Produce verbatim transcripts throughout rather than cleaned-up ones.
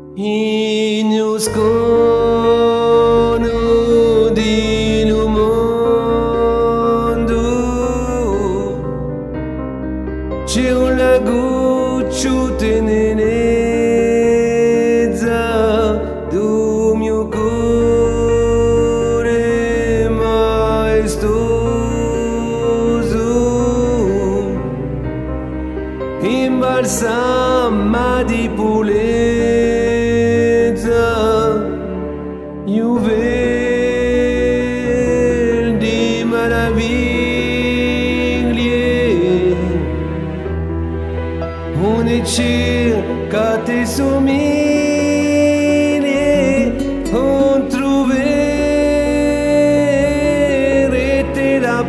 Inuscono di un mondo, c'è un laguccio tenenezza do mio cuore maestoso, imbalsama di pulezza. Juvel di meraviglie, une circa te somiglie, on troverete la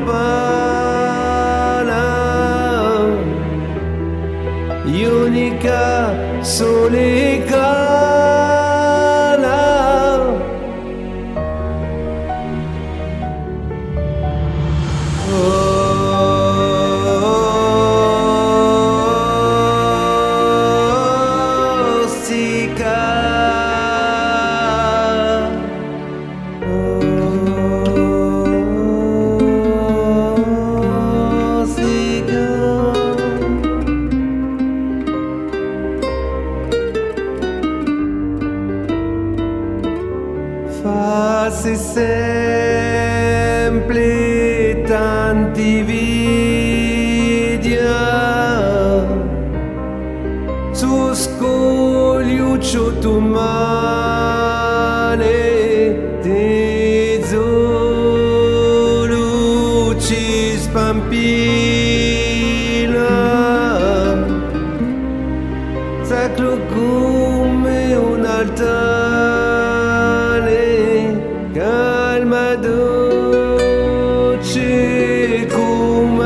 pala, unica sole cala. Fase sempre tanti vidia su scogliuccio tu male te zoluci spampila sacro come un altare, calma dolce come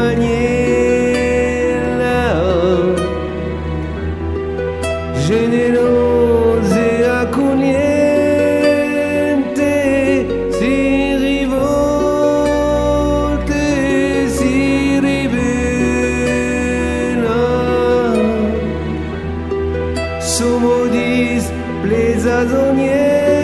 agnella, generosa e accogliente, si rivolta e si ribella, sommo displesa d'ogni